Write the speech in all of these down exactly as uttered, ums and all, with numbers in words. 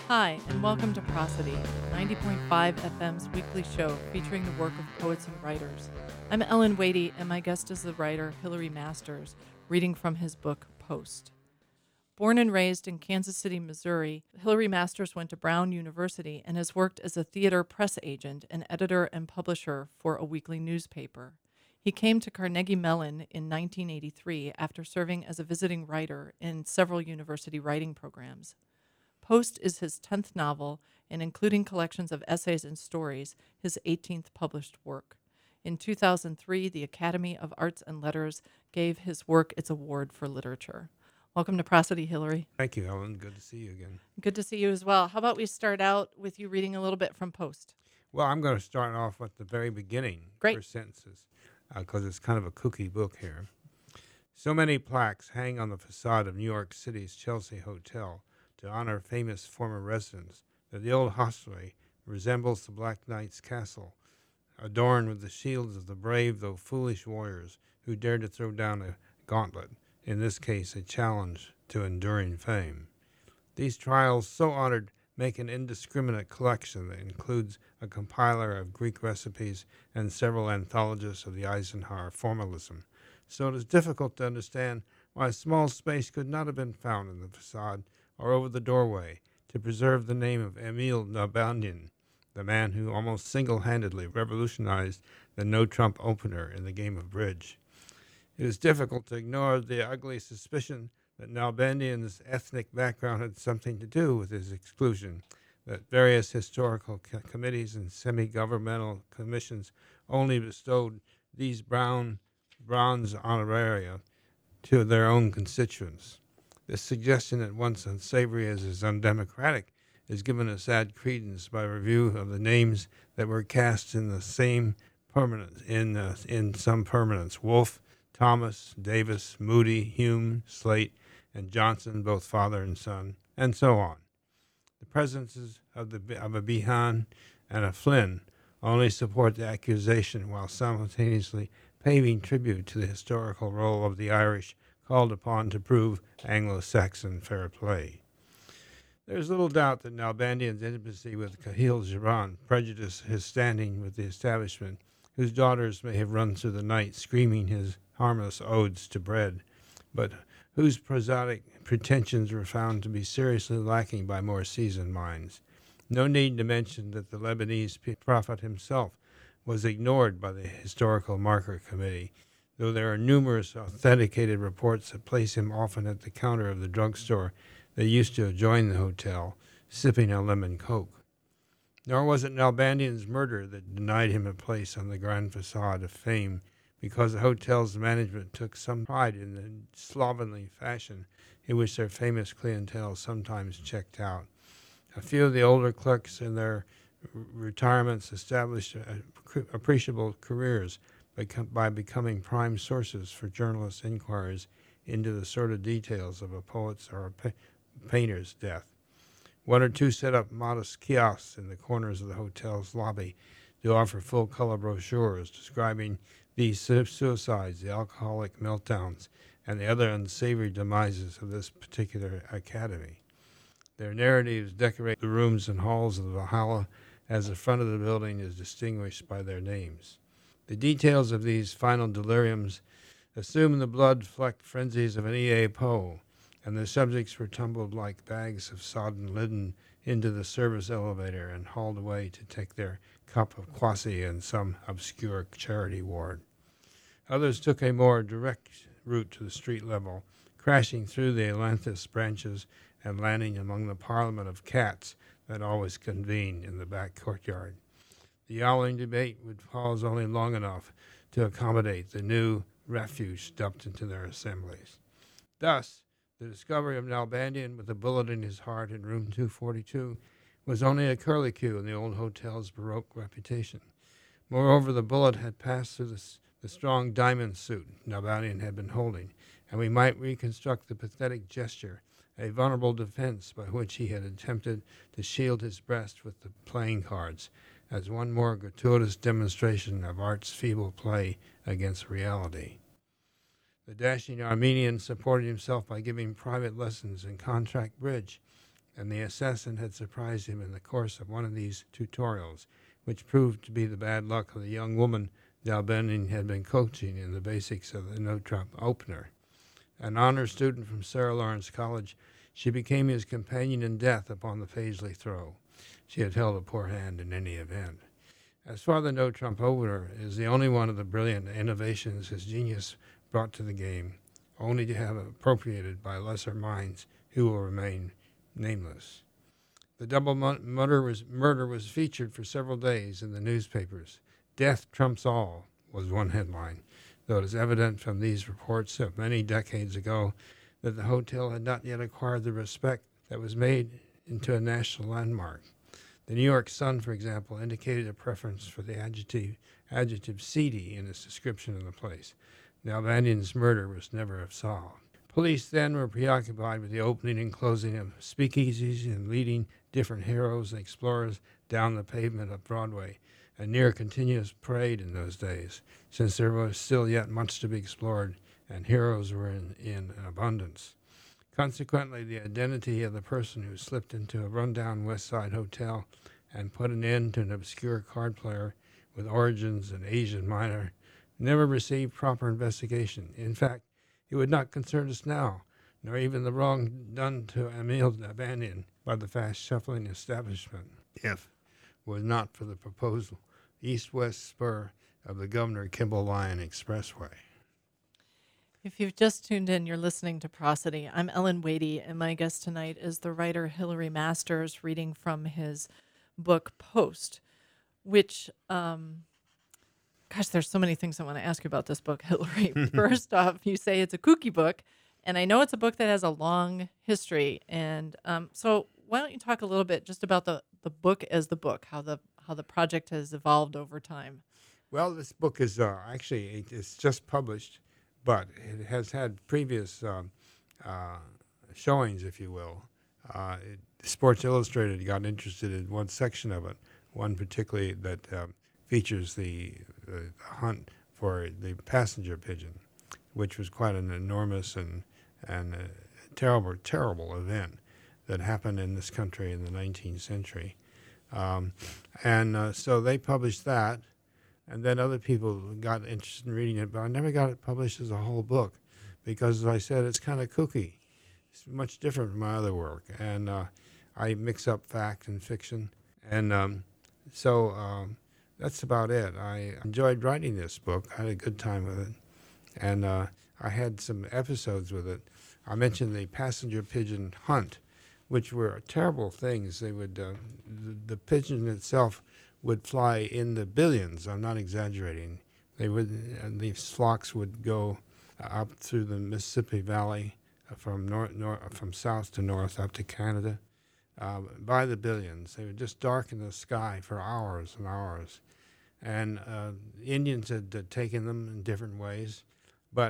Hi, and welcome to Prosody, ninety point five F M's weekly show featuring the work of poets and writers. I'm Ellen Wadey, and my guest is the writer Hilary Masters, reading from his book, Post. Born and raised in Kansas City, Missouri, Hilary Masters went to Brown University and has worked as a theater press agent and editor and publisher for a weekly newspaper. He came to Carnegie Mellon in nineteen eighty-three after serving as a visiting writer in several university writing programs. Post is his tenth novel, and including collections of essays and stories, his eighteenth published work. In two thousand three, the Academy of Arts and Letters gave his work its award for literature. Welcome to Prosody, Hilary. Thank you, Ellen. Good to see you again. Good to see you as well. How about we start out with you reading a little bit from Post? Well, I'm going to start off with the very beginning, Great. first sentences, because uh, it's kind of a kooky book here. So many plaques hang on the facade of New York City's Chelsea Hotel to honor famous former residents that the old hostelry resembles the Black Knight's castle, adorned with the shields of the brave though foolish warriors who dared to throw down a gauntlet, in this case a challenge to enduring fame. These trials, so honored, make an indiscriminate collection that includes a compiler of Greek recipes and several anthologists of the Eisenhower formalism, so it is difficult to understand why a small space could not have been found in the facade or over the doorway to preserve the name of Emil Nalbandian, the man who almost single-handedly revolutionized the no-trump opener in the game of bridge. It is difficult to ignore the ugly suspicion that Nalbandian's ethnic background had something to do with his exclusion, that various historical co- committees and semi-governmental commissions only bestowed these brown bronze honoraria to their own constituents. This suggestion, at once unsavory as is undemocratic, is given a sad credence by review of the names that were cast in the same permanence in uh, in some permanence: Wolfe, Thomas, Davis, Moody, Hume, Slate, and Johnson, both father and son, and so on. The presences of the of a Behan and a Flynn only support the accusation while simultaneously paving tribute to the historical role of the Irish called upon to prove Anglo-Saxon fair play. There is little doubt that Nalbandian's intimacy with Cahill Giron prejudiced his standing with the establishment, whose daughters may have run through the night screaming his harmless odes to bread, but whose prosodic pretensions were found to be seriously lacking by more seasoned minds. No need to mention that the Lebanese prophet himself was ignored by the Historical Marker Committee, though there are numerous authenticated reports that place him often at the counter of the drugstore that used to adjoin the hotel, sipping a lemon coke. Nor was it Nalbandian's murder that denied him a place on the grand facade of fame, because the hotel's management took some pride in the slovenly fashion in which their famous clientele sometimes checked out. A few of the older clerks in their r- retirements established uh, appreciable careers by becoming prime sources for journalists' inquiries into the sordid details of a poet's or a pa- painter's death. One or two set up modest kiosks in the corners of the hotel's lobby to offer full-color brochures describing these suicides, the alcoholic meltdowns, and the other unsavory demises of this particular academy. Their narratives decorate the rooms and halls of the Valhalla, as the front of the building is distinguished by their names. The details of these final deliriums assume the blood-flecked frenzies of an E A. Poe, and the subjects were tumbled like bags of sodden linen into the service elevator and hauled away to take their cup of quassi in some obscure charity ward. Others took a more direct route to the street level, crashing through the ailanthus branches and landing among the parliament of cats that always convened in the back courtyard. The yowling debate would pause only long enough to accommodate the new refuge dumped into their assemblies. Thus, the discovery of Nalbandian with a bullet in his heart in room two forty-two was only a curlicue in the old hotel's Baroque reputation. Moreover, the bullet had passed through the, the strong diamond suit Nalbandian had been holding, and we might reconstruct the pathetic gesture, a vulnerable defense by which he had attempted to shield his breast with the playing cards, as one more gratuitous demonstration of art's feeble play against reality. The dashing Armenian supported himself by giving private lessons in contract bridge, and the assassin had surprised him in the course of one of these tutorials, which proved to be the bad luck of the young woman Dalbenian had been coaching in the basics of the no-trump opener. An honor student from Sarah Lawrence College, she became his companion in death upon the Paisley throw. She had held a poor hand in any event. As far the no-trump opener is the only one of the brilliant innovations his genius brought to the game, only to have appropriated by lesser minds who will remain nameless. The double murder was, murder was featured for several days in the newspapers. Death trumps all was one headline, though it is evident from these reports of many decades ago that the hotel had not yet acquired the respect that was made into a national landmark. The New York Sun, for example, indicated a preference for the adjective, adjective seedy in its description of the place. Dalbanian's murder was never solved. Police then were preoccupied with the opening and closing of speakeasies and leading different heroes and explorers down the pavement of Broadway, a near continuous parade in those days, since there was still yet much to be explored and heroes were in, in abundance. Consequently, the identity of the person who slipped into a rundown West Side hotel and put an end to an obscure card player with origins in Asian Minor never received proper investigation. In fact, it would not concern us now, nor even the wrong done to Emile Dalbanian by the fast-shuffling establishment, if it was not for the proposal east-west spur of the Governor Kimball Lyon Expressway. If you've just tuned in, you're listening to Prosody. I'm Ellen Wadey, and my guest tonight is the writer Hilary Masters, reading from his book Post, which, um, gosh, there's so many things I want to ask you about this book, Hilary. First off, you say it's a kooky book, and I know it's a book that has a long history. And um, so why don't you talk a little bit just about the, the book as the book, how the how the project has evolved over time? Well, this book is uh, actually, it's just published, but it has had previous um, uh, showings, if you will. Uh, it, Sports Illustrated got interested in one section of it, one particularly that um, features the, the hunt for the passenger pigeon, which was quite an enormous and, and uh, terrible, terrible event that happened in this country in the nineteenth century. Um, and uh, so they published that, and then other people got interested in reading it, but I never got it published as a whole book because, as I said, it's kind of kooky. It's much different from my other work, and uh, I mix up fact and fiction, and um, so um, that's about it. I enjoyed writing this book. I had a good time with it, and uh, I had some episodes with it. I mentioned the passenger pigeon hunt, which were terrible things. They would, uh, the, the pigeon itself would fly in the billions. I'm not exaggerating. They would, and these flocks would go up through the Mississippi Valley uh, from north, north, from south to north up to Canada uh, by the billions. They would just darken the sky for hours and hours. And uh, Indians had uh, taken them in different ways, but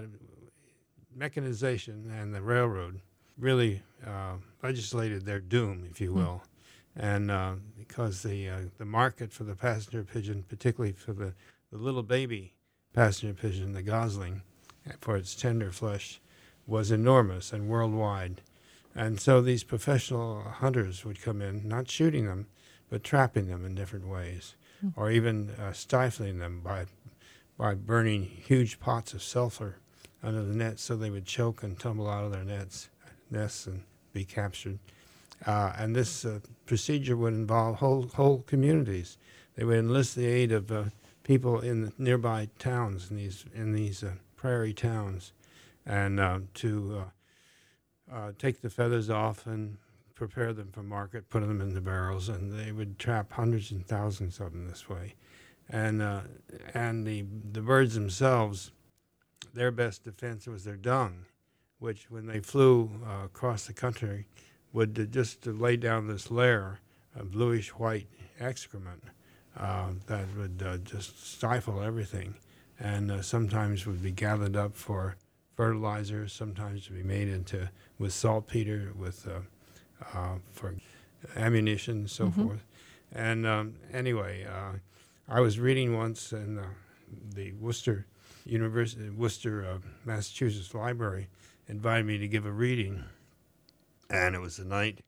mechanization and the railroad really uh, legislated their doom, if you will. Mm. And uh, because the uh, the market for the passenger pigeon, particularly for the, the little baby passenger pigeon, the gosling, for its tender flesh, was enormous and worldwide. And so these professional hunters would come in, not shooting them, but trapping them in different ways, mm. or even uh, stifling them by by burning huge pots of sulfur under the nets so they would choke and tumble out of their nets. nests and be captured. Uh, and this uh, procedure would involve whole whole communities. They would enlist the aid of uh, people in the nearby towns, in these in these uh, prairie towns, and uh, to uh, uh, take the feathers off and prepare them for market, put them in the barrels, and they would trap hundreds and thousands of them this way. And uh, and the the birds themselves, their best defense was their dung, which when they flew uh, across the country would uh, just uh, lay down this layer of bluish-white excrement uh, that would uh, just stifle everything, and uh, sometimes would be gathered up for fertilizer, sometimes would be made into with saltpeter, with uh, uh, for ammunition and so mm-hmm. forth. And um, anyway, uh, I was reading once in uh, the Worcester University, Worcester, uh, Massachusetts Library, invited me to give a reading, and it was the night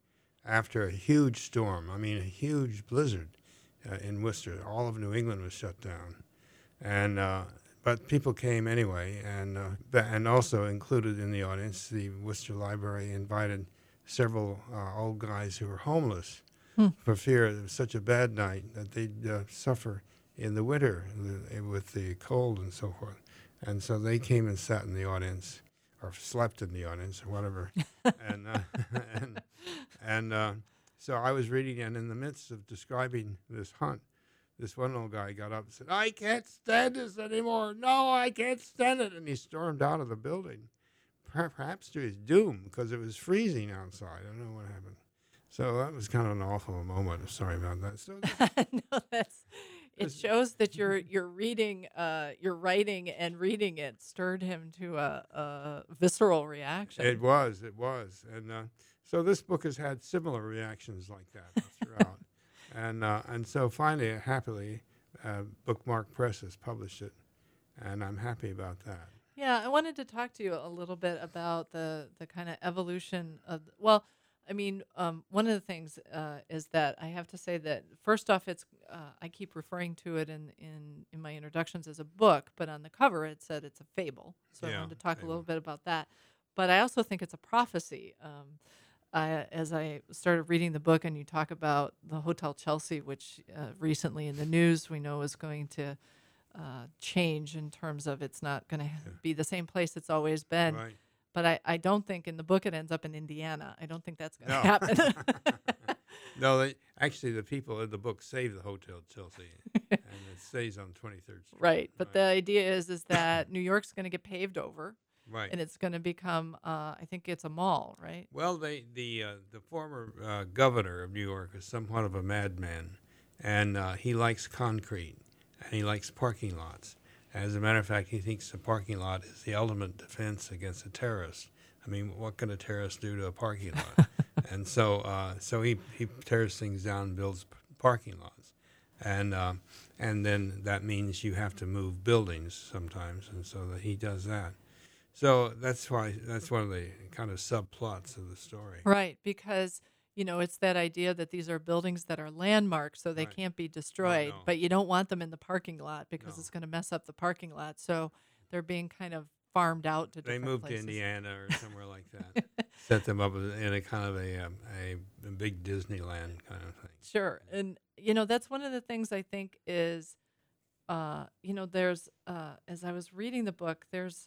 after a huge storm. I mean, a huge blizzard uh, in Worcester. All of New England was shut down, and uh, but people came anyway, and uh, ba- and also included in the audience, the Worcester Library invited several uh, old guys who were homeless Hmm. for fear it was such a bad night that they'd uh, suffer in the winter the, with the cold and so forth. And so they came and sat in the audience, or slept in the audience, or whatever. and uh, and and uh, so I was reading, and in the midst of describing this hunt, this one old guy got up and said, "I can't stand this anymore. No, I can't stand it." And he stormed out of the building, per- perhaps to his doom, because it was freezing outside. I don't know what happened. So that was kind of an awful moment. I'm sorry about that. So No, that's it this- shows that your your reading, uh, your writing and reading it stirred him to a, a visceral reaction. It was, it was. And uh, so this book has had similar reactions like that throughout. and uh, and so finally, happily, uh, Bookmark Press has published it, and I'm happy about that. Yeah, I wanted to talk to you a little bit about the the kind of evolution of well, I mean, um, one of the things uh, is that I have to say that first off, it's uh, I keep referring to it in, in in my introductions as a book, but on the cover it said it's a fable. So I Yeah, wanted to talk a fable. little bit about that. But I also think it's a prophecy. Um, I, as I started reading the book, and you talk about the Hotel Chelsea, which uh, recently in the news we know is going to uh, change in terms of it's not going to Yeah. be the same place it's always been. Right. But I, I don't think in the book it ends up in Indiana. I don't think that's going to No. happen. No, they, actually, the people in the book save the Hotel Chelsea, and it stays on twenty-third Street. Right. But the idea is is that New York's going to get paved over, right. and it's going to become, uh, I think it's a mall, right? Well, they, the uh, the former uh, governor of New York is somewhat of a madman, and uh, he likes concrete, and he likes parking lots. As a matter of fact, he thinks the parking lot is the ultimate defense against a terrorist. I mean, what can a terrorist do to a parking lot? and so, uh, so he, he tears things down, and builds p- parking lots, and uh, and then that means you have to move buildings sometimes, and so that he does that. So that's why that's one of the kind of subplots of the story. Right, because you know it's that idea that these are buildings that are landmarks, so they Right. can't be destroyed. no. But you don't want them in the parking lot because No. it's going to mess up the parking lot. So they're being kind of farmed out to They different moved places. to Indiana or somewhere like that. Set them up in a kind of a, um, a a big Disneyland kind of thing. Sure, and you know that's one of the things I think is, uh, you know, there's uh, as I was reading the book, there's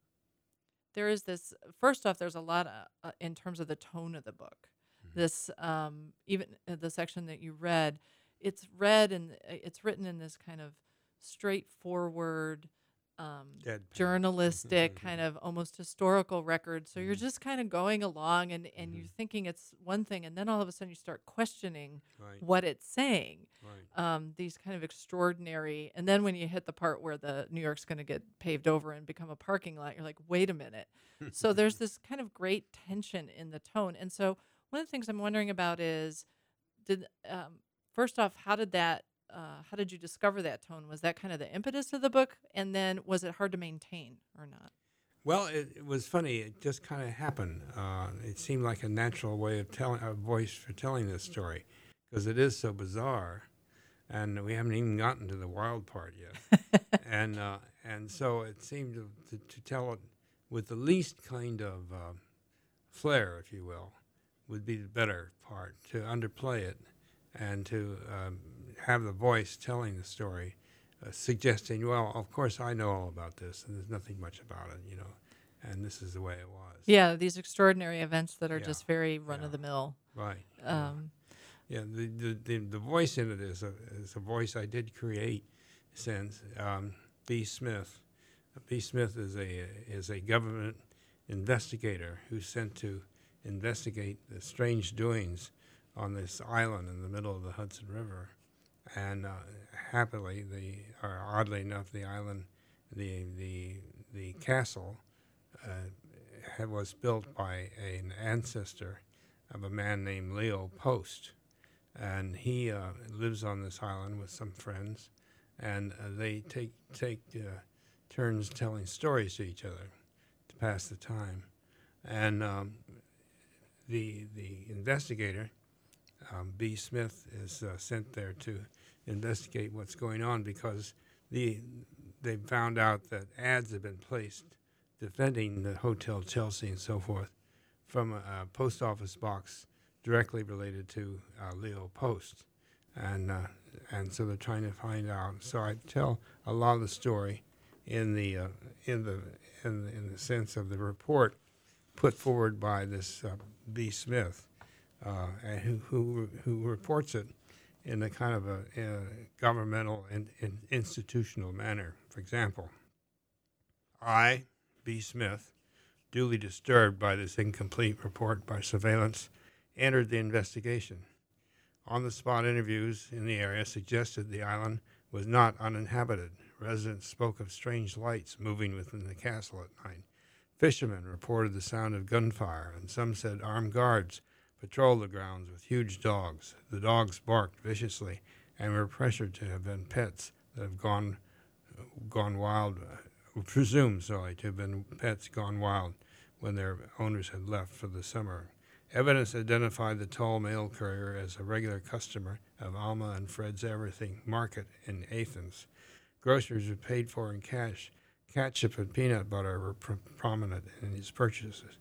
there is this. First off, there's a lot of, uh, in terms of the tone of the book. Mm-hmm. This um, even uh, the section that you read, it's read and it's written in this kind of straightforward, um, Deadpan. journalistic kind of almost historical record. So you're Mhm. just kind of going along and, and you're Mhm. thinking it's one thing, and then all of a sudden you start questioning Right, what it's saying. right. Um, these kind of extraordinary, and then when you hit the part where the New York's going to get paved over and become a parking lot, you're like, wait a minute. So there's this kind of great tension in the tone. And so one of the things I'm wondering about is, did um, first off, how did that? Uh, how did you discover that tone? Was that kind of the impetus of the book, and then was it hard to maintain or not? Well, it, it was funny. It just kind of happened. Uh, it seemed like a natural way of telling, a voice for telling this story, because it is so bizarre, and we haven't even gotten to the wild part yet. and uh, and so it seemed to, to, to tell it with the least kind of uh, flair, if you will, would be the better part, to underplay it and to um, have the voice telling the story, uh, suggesting, well, of course I know all about this, and there's nothing much about it, you know, and this is the way it was. Yeah, these extraordinary events that are Yeah, just very run of the mill. Right. yeah. Um, Yeah, the, the, the, the voice in it is a, is a voice I did create since um, B. Smith. B. Smith is a is a government investigator who's sent to investigate the strange doings on this island in the middle of the Hudson River. And uh, happily, the or oddly enough, the island, the the the castle, uh, had, was built by a, an ancestor of a man named Leo Post, and he uh, lives on this island with some friends, and uh, they take take uh, turns telling stories to each other to pass the time, and um, the the investigator Um, B. Smith is uh, sent there to investigate what's going on because the they found out that ads have been placed defending the Hotel Chelsea and so forth from a, a post office box directly related to uh, Leo Post, and uh, and so they're trying to find out. So I tell a lot of the story in the uh, in the in, in the sense of the report put forward by this uh, B. Smith, uh, and who, who who reports it in a kind of a, a governmental and, and institutional manner. For example, I, B. Smith, duly disturbed by this incomplete report by surveillance, entered the investigation. On-the-spot interviews in the area suggested the island was not uninhabited. Residents spoke of strange lights moving within the castle at night. Fishermen reported the sound of gunfire, and some said armed guards patrolled the grounds with huge dogs. The dogs barked viciously and were pressured to have been pets that have gone gone wild, uh, presumed, sorry, to have been pets gone wild when their owners had left for the summer. Evidence identified the tall mail courier as a regular customer of Alma and Fred's Everything Market in Athens. Groceries were paid for in cash. Ketchup and peanut butter were pr- prominent in his purchases.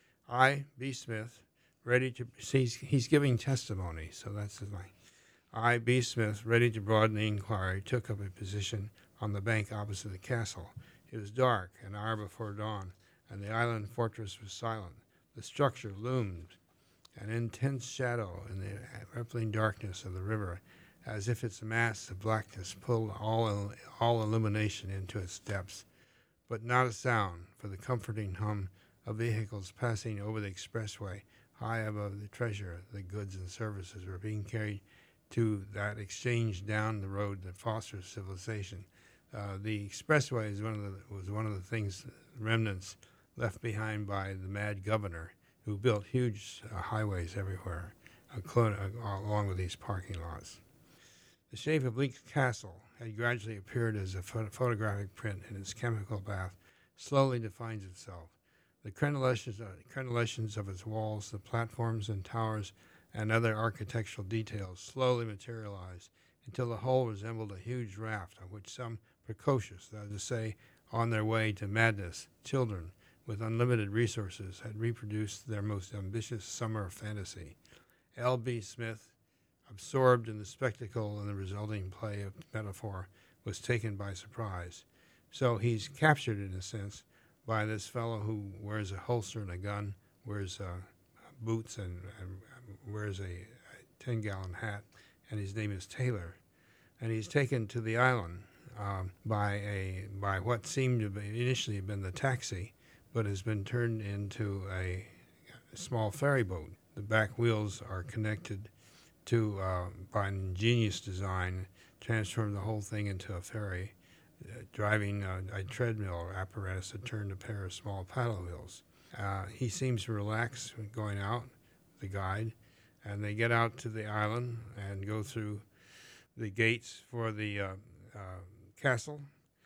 I, B. Smith, ready to, he's, he's giving testimony, so that's his line. I, B. Smith, ready to broaden the inquiry, took up a position on the bank opposite the castle. It was dark, an hour before dawn, and the island fortress was silent. The structure loomed, an intense shadow in the rippling darkness of the river, as if its mass of blackness pulled all, all illumination into its depths. But not a sound, for the comforting hum of vehicles passing over the expressway high above the treasure, the goods and services were being carried to that exchange down the road that fosters civilization. Uh, the expressway is one of the, was one of the things, remnants left behind by the mad governor, who built huge uh, highways everywhere, uh, clo- uh, along with these parking lots. The shape of Bleak Castle had gradually appeared as a pho- photographic print, and its chemical bath slowly defines itself. The crenellations, uh, crenellations of its walls, the platforms and towers, and other architectural details slowly materialized until the whole resembled a huge raft on which some precocious, that is to say, on their way to madness, children with unlimited resources had reproduced their most ambitious summer fantasy. L B. Smith, absorbed in the spectacle and the resulting play of metaphor, was taken by surprise. So he's captured, in a sense, by this fellow who wears a holster and a gun, wears uh, boots and, and wears a ten-gallon hat, and his name is Taylor. And he's taken to the island um, by a by what seemed to be initially have been the taxi, but has been turned into a small ferry boat. The back wheels are connected to, uh, by an ingenious design, transform the whole thing into a ferry, uh, driving uh, a treadmill apparatus that turned a pair of small paddle wheels. Uh, he seems to relax when going out, the guide, and they get out to the island and go through the gates for the uh, uh, castle.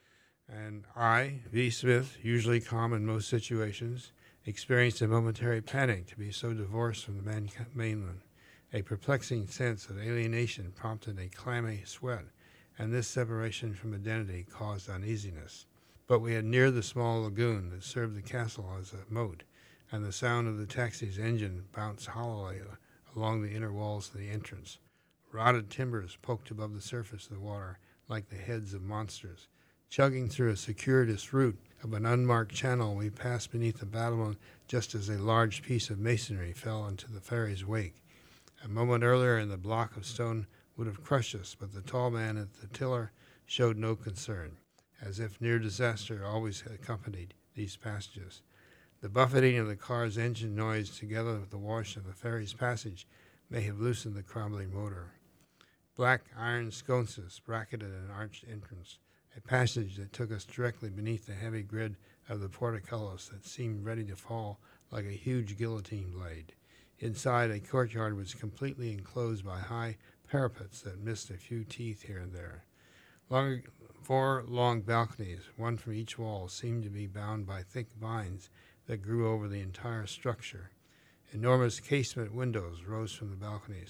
And I, V. Smith, usually calm in most situations, experienced a momentary panic to be so divorced from the man- mainland. A perplexing sense of alienation prompted a clammy sweat, and this separation from identity caused uneasiness. But we had neared the small lagoon that served the castle as a moat, and the sound of the taxi's engine bounced hollowly along the inner walls of the entrance. Rotted timbers poked above the surface of the water like the heads of monsters. Chugging through a circuitous route of an unmarked channel, we passed beneath the battlement just as a large piece of masonry fell into the ferry's wake. A moment earlier, and the block of stone would have crushed us, but the tall man at the tiller showed no concern, as if near disaster always accompanied these passages. The buffeting of the car's engine noise, together with the wash of the ferry's passage, may have loosened the crumbling motor. Black iron sconces bracketed an arched entrance, a passage that took us directly beneath the heavy grid of the portcullis that seemed ready to fall like a huge guillotine blade. Inside, a courtyard was completely enclosed by high parapets that missed a few teeth here and there. Long, four long balconies, one from each wall, seemed to be bound by thick vines that grew over the entire structure. Enormous casement windows rose from the balconies.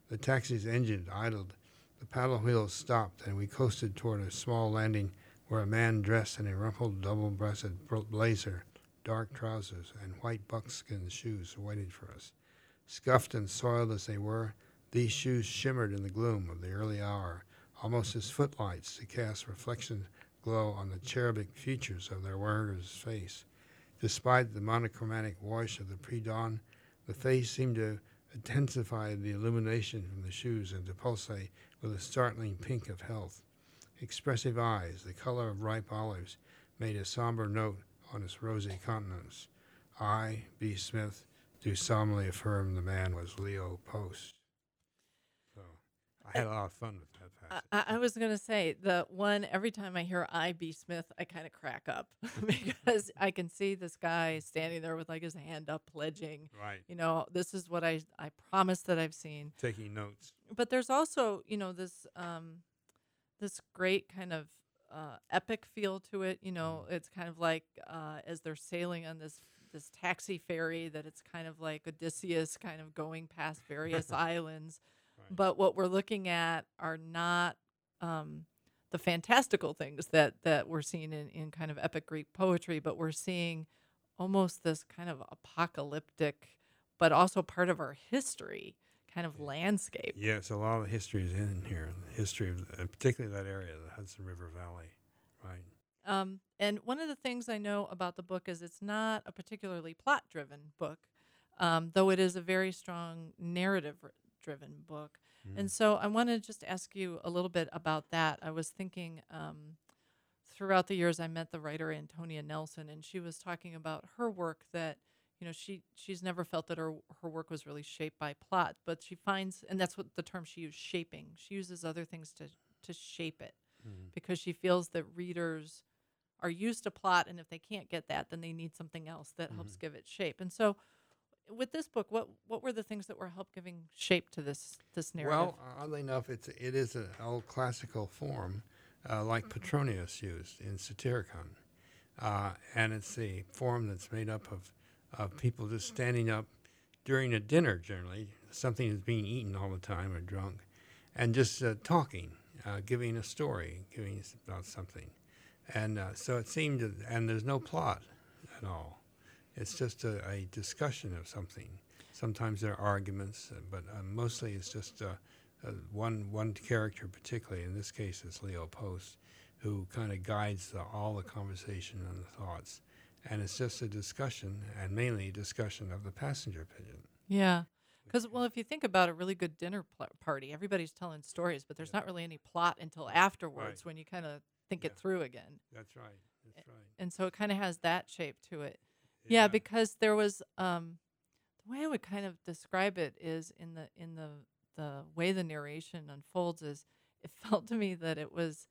The taxi's engine idled. The paddle wheels stopped, and we coasted toward a small landing where a man dressed in a rumpled double-breasted blazer, dark trousers, and white buckskin shoes waited for us. Scuffed and soiled as they were, these shoes shimmered in the gloom of the early hour, almost as footlights to cast reflection glow on the cherubic features of their wearer's face. Despite the monochromatic wash of the pre-dawn, the face seemed to intensify the illumination from the shoes and to pulsate with a startling pink of health. Expressive eyes, the color of ripe olives, made a somber note on his rosy countenance. I, B. Smith, do solemnly affirm the man was Leo Post. So I had a lot of fun with that passage. I, I was going to say, the one, every time I hear I, B. Smith, I kind of crack up because I can see this guy standing there with like his hand up pledging, Right. you know, this is what I, I promise that I've seen. Taking notes. But there's also, you know, this, um, this great kind of uh, epic feel to it. You know, it's kind of like uh, as they're sailing on this this taxi ferry, that it's kind of like Odysseus kind of going past various islands. Right. But what we're looking at are not um, the fantastical things that, that we're seeing in, in kind of epic Greek poetry, but we're seeing almost this kind of apocalyptic, but also part of our history kind of landscape. Yes, a lot of history is in here. The history of, uh, particularly that area, the Hudson River Valley, right? Um, and one of the things I know about the book is it's not a particularly plot-driven book, um, though it is a very strong narrative-driven book. Mm. And so I want to just ask you a little bit about that. I was thinking um, throughout the years I met the writer Antonia Nelson, and she was talking about her work that, you know, she she's never felt that her her work was really shaped by plot, but she finds, and that's what the term she used, shaping. She uses other things to to shape it mm. because she feels that readers are used to plot, and if they can't get that, then they need something else that mm-hmm. helps give it shape. And so, with this book, what what were the things that were help giving shape to this this narrative? Well, oddly enough, it's it is an old classical form, uh, like Petronius used in Satyricon, uh, and it's the form that's made up of of people just standing up during a dinner, generally, something is being eaten all the time or drunk, and just uh, talking, uh, giving a story, giving about something. And uh, so it seemed, to, and there's no plot at all. It's just a, a discussion of something. Sometimes there are arguments, uh, but uh, mostly it's just uh, uh, one one character particularly, in this case it's Leo Post, who kind of guides the, all the conversation and the thoughts. And it's just a discussion, and mainly a discussion of the passenger pigeon. Yeah. Because, well, if you think about a really good dinner pl- party, everybody's telling stories, but there's yeah. not really any plot until afterwards right. when you kind of think yeah. it through again. That's right. That's right. And so it kind of has that shape to it. Yeah, yeah because there was, um, the way I would kind of describe it is in the in the, the way the narration unfolds is it felt to me that it was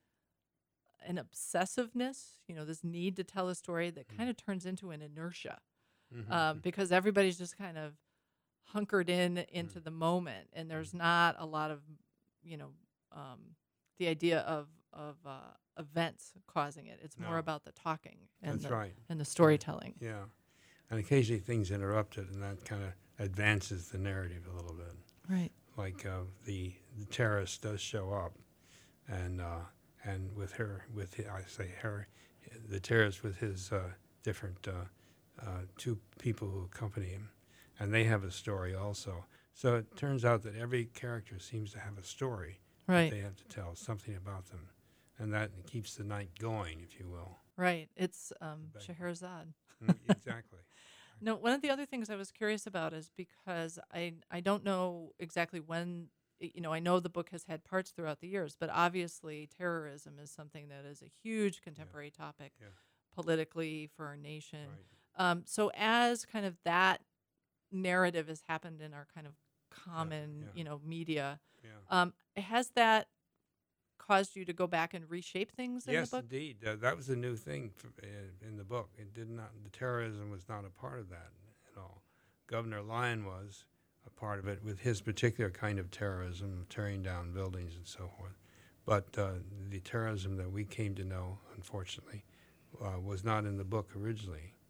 an obsessiveness, you know, this need to tell a story that mm. kind of turns into an inertia mm-hmm. um, because everybody's just kind of hunkered in into mm. the moment, and there's mm. not a lot of, you know, um, the idea of of uh, events causing it. It's no. more about the talking and That's the, right. and the storytelling. Yeah, and occasionally things interrupted, and that kind of advances the narrative a little bit. Right. Like uh, the the terrorist does show up, and. Uh, And with her, with his, I say her, the terrorist with his uh, different uh, uh, two people who accompany him, and they have a story also. So it turns out that every character seems to have a story right. that they have to tell, something about them, and that keeps the night going, if you will. Right. It's um, Scheherazade. Mm, exactly. No, one of the other things I was curious about is because I I don't know exactly when. You know, I know the book has had parts throughout the years, but obviously terrorism is something that is a huge contemporary yeah. topic yeah. politically for our nation. Right. Um, so as kind of that narrative has happened in our kind of common, yeah. Yeah. you know, media, yeah. um, has that caused you to go back and reshape things in yes, the book? Yes, indeed. Uh, that was a new thing for, uh, in the book. It did not. The terrorism was not a part of that at all. Governor Lyon was a part of it with his particular kind of terrorism, tearing down buildings and so forth. But uh, the terrorism that we came to know, unfortunately, uh, was not in the book originally.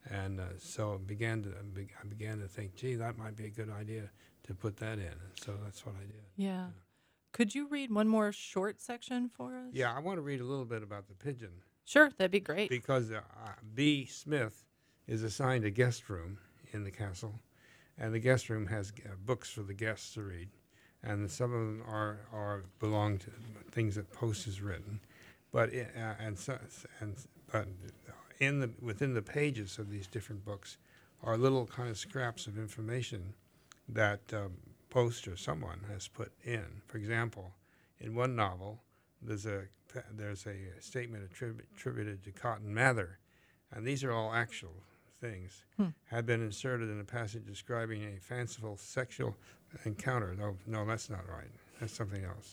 And uh, so I began to I began to think, gee, that might be a good idea to put that in. And so that's what I did. Yeah. yeah. Could you read one more short section for us? Yeah, I want to read a little bit about the pigeon. Sure, that'd be great. Because uh, B. Smith is assigned a guest room in the castle, and the guest room has uh, books for the guests to read, and some of them are, are belong to things that Post has written, but it, uh, and so, and but in the within the pages of these different books are little kind of scraps of information that um, Post or someone has put in. For example, in one novel, there's a there's a statement attrib- attributed to Cotton Mather, and these are all actual things, hmm. had been inserted in a passage describing a fanciful sexual encounter. No, no, that's not right. That's something else.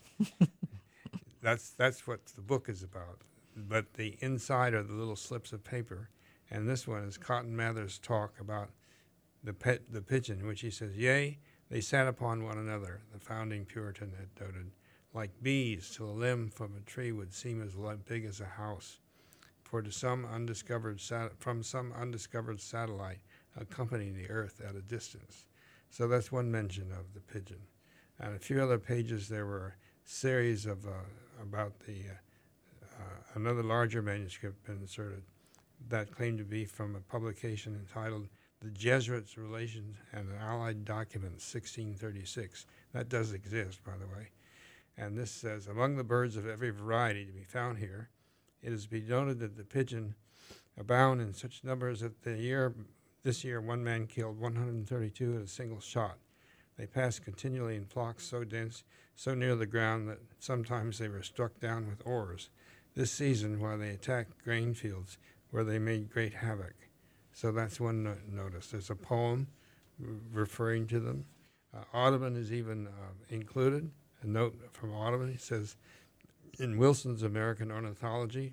that's that's what the book is about. But the inside are the little slips of paper, and this one is Cotton Mather's talk about the pet, the pigeon, in which he says, "Yea, they sat upon one another," the founding Puritan had noted, "like bees, till a limb from a tree would seem as big as a house. For to some undiscovered sat- from some undiscovered satellite accompanying the earth at a distance." So that's one mention of the pigeon. And a few other pages, there were a series of uh, about the uh, uh, another larger manuscript been inserted that claimed to be from a publication entitled "The Jesuits' Relations and Allied Documents, sixteen thirty-six." That does exist, by the way. And this says, "Among the birds of every variety to be found here, it is to be noted that the pigeon abound in such numbers that the year, this year one man killed one hundred thirty-two at a single shot. They pass continually in flocks so dense, so near the ground that sometimes they were struck down with oars. This season, while they attacked grain fields, where they made great havoc." So that's one no- notice. There's a poem r- referring to them. Uh, Audubon is even uh, included. A note from Audubon, he says, in Wilson's American Ornithology,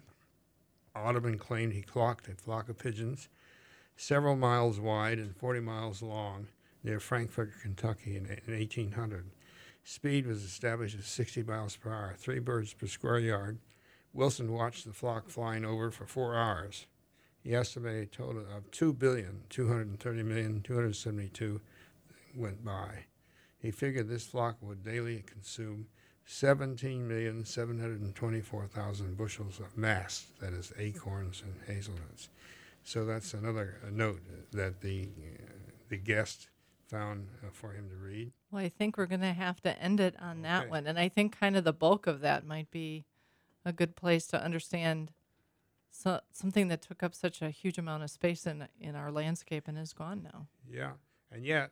Audubon claimed he clocked a flock of pigeons several miles wide and forty miles long near Frankfort, Kentucky in, in eighteen hundred. Speed was established at sixty miles per hour, three birds per square yard. Wilson watched the flock flying over for four hours. He estimated a total of two billion, two hundred thirty million, two hundred seventy-two went by. He figured this flock would daily consume seventeen million, seven hundred twenty-four thousand bushels of mast, that is acorns and hazelnuts. So that's another uh, note that the uh, the guest found uh, for him to read. Well, I think we're going to have to end it on that Okay. one. And I think kind of the bulk of that might be a good place to understand so, something that took up such a huge amount of space in in our landscape and is gone now. Yeah, and yet,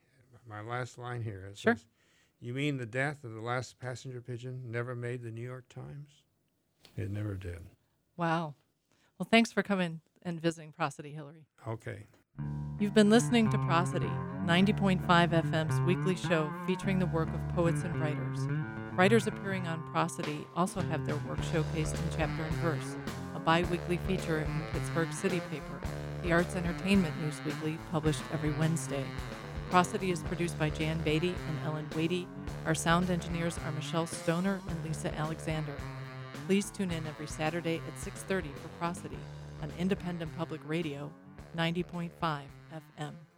my last line here is, Sure. "You mean the death of the last passenger pigeon never made the New York Times?" It never did. Wow. Well, thanks for coming and visiting Prosody, Hillary. Okay. You've been listening to Prosody, ninety point five F M's weekly show featuring the work of poets and writers. Writers appearing on Prosody also have their work showcased in Chapter and Verse, a bi-weekly feature in Pittsburgh City Paper, the Arts Entertainment News Weekly, published every Wednesday. Prosody is produced by Jan Beatty and Ellen Wadey. Our sound engineers are Michelle Stoner and Lisa Alexander. Please tune in every Saturday at six thirty for Prosody on Independent Public Radio, ninety point five F M.